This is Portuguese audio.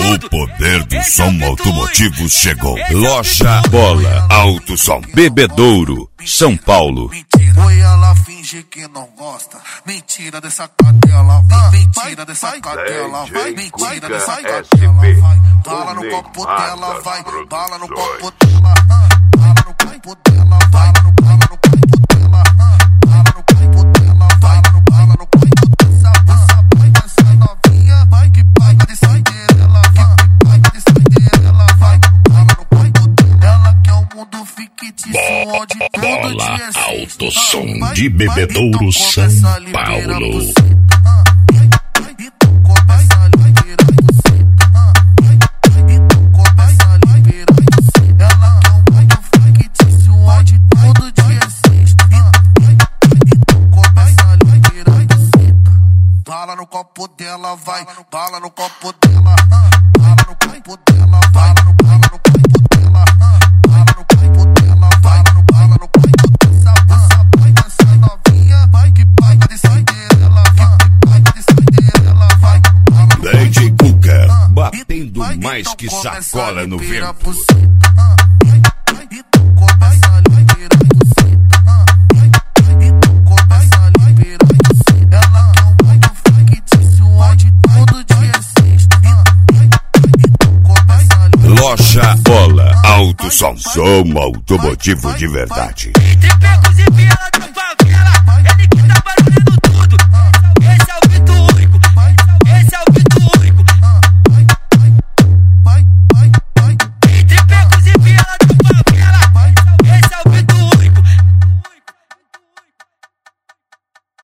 O poder do som automotivo chegou. Loja Bola Alto Som, Bebedouro, São Paulo. Oi, ela finge que não gosta. Mentira dessa cadela, mentira dessa cadela, mentira dessa cadela, vai. Bala no copo dela, vai. Bala no copo dela, bala no copo dela, vai. Bala no copo dela, bala no copo dela, vai. Bala no copo dessa essa novinha, vai que paga de saideira, ela vai. Paga de saideira, ela vai. Bala no copo dela, que é um mundo fictício onde todo dia é sexta. Alto Som de Bebedouro, São Paulo. Bala no copo dela, vai. Bala no copo dela, bala no copo dela, vai. Bala no copo dela, bala no copo dela, vai. Bala no copo dessa essa novinha, vai que paga de saideira, ela vai. Paga de saideira, ela vai. Lady Cuca, batendo mais que sacola no vento. Loja Bola Alto Som, som automotivo de verdade.